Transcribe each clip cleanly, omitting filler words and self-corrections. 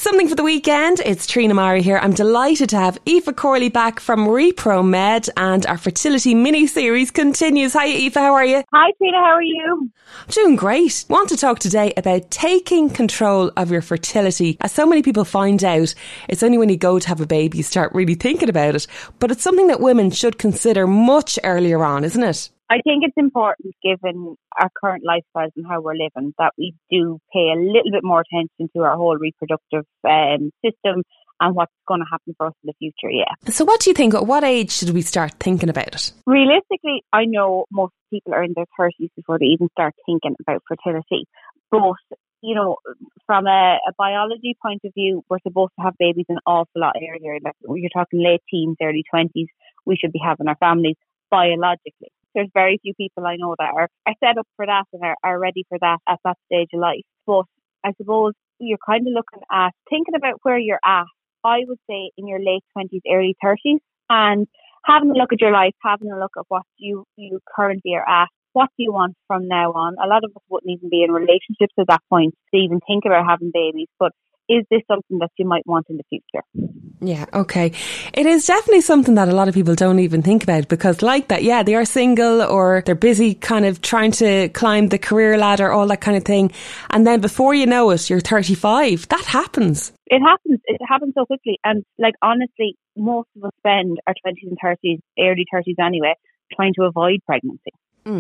Something for the weekend. It's Trina Mari here. I'm delighted to have Aoife Corley back from Repro Med, and our fertility mini-series continues. Hi Aoife, how are you? Hi Trina, how are you? I'm doing great. Want to talk today about taking control of your fertility. As so many people find out, it's only when you go to have a baby you start really thinking about it. But it's something that women should consider much earlier on, isn't it? I think it's important, given our current lifestyles and how we're living, that we do pay a little bit more attention to our whole reproductive system and what's going to happen for us in the future, yeah. So what do you think? At what age should we start thinking about it? Realistically, I know most people are in their 30s before they even start thinking about fertility. But, you know, from a biology point of view, we're supposed to have babies an awful lot earlier. Like, you're talking late teens, early 20s, we should be having our families biologically. There's very few people I know that are set up for that and are ready for that at that stage of life. But I suppose you're kind of looking at thinking about where you're at. I would say in your late 20s, early 30s, and having a look at your life, having a look at what you currently are at. What do you want from now on? A lot of us wouldn't even be in relationships at that point to even think about having babies. But is this something that you might want in the future? Yeah, okay. It is definitely something that a lot of people don't even think about, because like that, yeah, they are single or they're busy kind of trying to climb the career ladder, all that kind of thing. And then before you know it, you're 35. That happens. It happens. It happens so quickly. And like, honestly, most of us spend our 20s and 30s, early 30s anyway, trying to avoid pregnancy.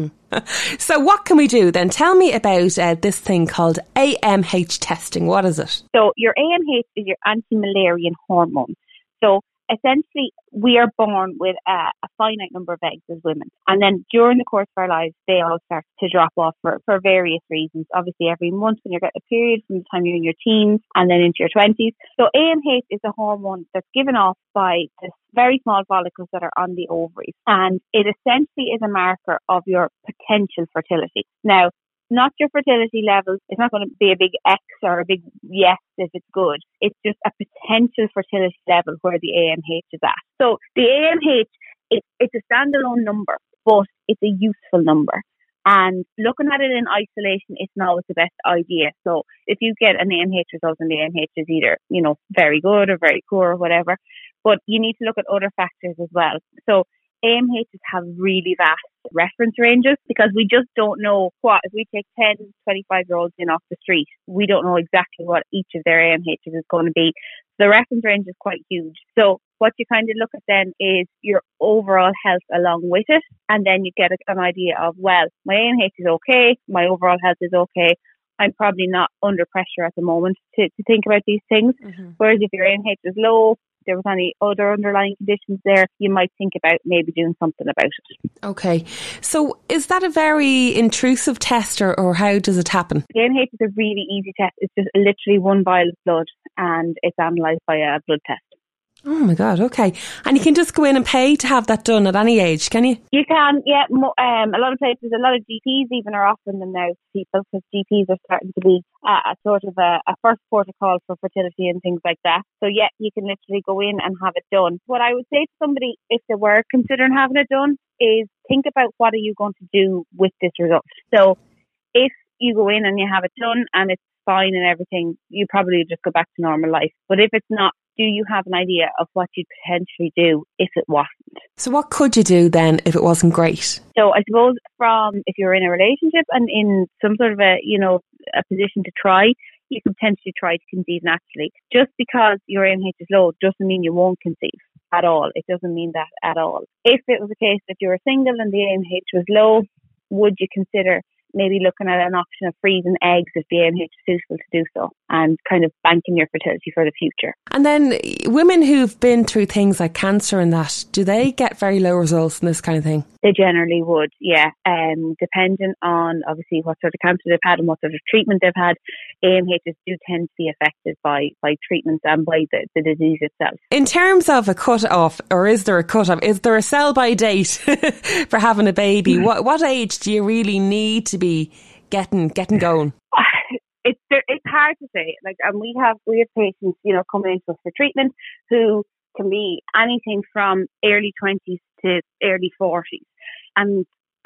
So what can we do then? Tell me about this thing called AMH testing. What is it? So your AMH is your anti-Müllerian hormone. So essentially, we are born with a finite number of eggs as women. And then during the course of our lives, they all start to drop off for various reasons. Obviously, every month when you get a period, from the time you're in your teens and then into your 20s. So AMH is a hormone that's given off by the very small follicles that are on the ovaries. And it essentially is a marker of your potential fertility. Now, not your fertility levels. It's not going to be a big X or a big yes if it's good. It's just a potential fertility level where the AMH is at. So the AMH, it's a standalone number, but it's a useful number. And looking at it in isolation is not always the best idea. So if you get an AMH result and the AMH is either, you know, very good or very poor or whatever, but you need to look at other factors as well. So AMHs have really vast reference ranges, because we just don't know what, if we take 10, 25-year-olds in off the street, we don't know exactly what each of their AMHs is going to be. The reference range is quite huge. So what you kind of look at then is your overall health along with it, and then you get an idea of, well, my AMH is okay, my overall health is okay, I'm probably not under pressure at the moment to think about these things. Mm-hmm. Whereas if your AMH is low, there was any other underlying conditions there, you might think about maybe doing something about it. Okay. So is that a very intrusive test, or how does it happen? The AMH is a really easy test. It's just literally one vial of blood and it's analysed by a blood test. Oh my God, okay. And you can just go in and pay to have that done at any age, can you? You can, yeah. A lot of places, a lot of GPs even are offering them now to people, because GPs are starting to be a sort of a first protocol for fertility and things like that. So yeah, you can literally go in and have it done. What I would say to somebody, if they were considering having it done, is think about what are you going to do with this result. So if you go in and you have it done and it's fine and everything, you probably just go back to normal life. But if it's not, do you have an idea of what you'd potentially do if it wasn't? So what could you do then if it wasn't great? So I suppose if you're in a relationship and in some sort of a position to try, you can potentially try to conceive naturally. Just because your AMH is low doesn't mean you won't conceive at all. It doesn't mean that at all. If it was a case that you were single and the AMH was low, would you consider maybe looking at an option of freezing eggs if the AMH is suitable to do so, and kind of banking your fertility for the future? And then women who've been through things like cancer and that, do they get very low results in this kind of thing? They generally would, yeah. Depending on obviously what sort of cancer they've had and what sort of treatment they've had, AMHs do tend to be affected by treatments and by the disease itself. In terms of a cut-off, or is there a cut-off? Is there a sell-by date for having a baby? What age do you really need to be getting going? It's hard to say. And we have patients, coming into us for treatment who can be anything from early 20s to early 40s. And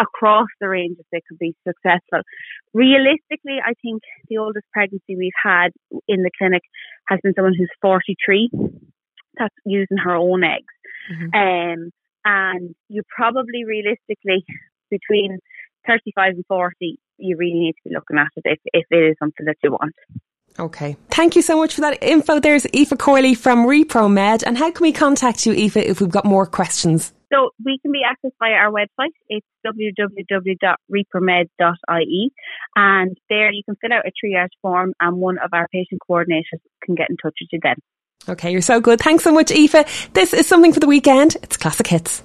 across the ranges they could be successful. Realistically, I think the oldest pregnancy we've had in the clinic has been someone who's 43, that's using her own eggs. Mm-hmm. And you probably realistically between 35 and 40, you really need to be looking at it if it is something that you want. Okay. Thank you so much for that info. There's Aoife Corley from ReproMed. And how can we contact you, Aoife, if we've got more questions? So we can be accessed via our website. It's www.repromed.ie. And there you can fill out a triage form and one of our patient coordinators can get in touch with you then. Okay, you're so good. Thanks so much, Aoife. This is Something for the Weekend. It's Classic Hits.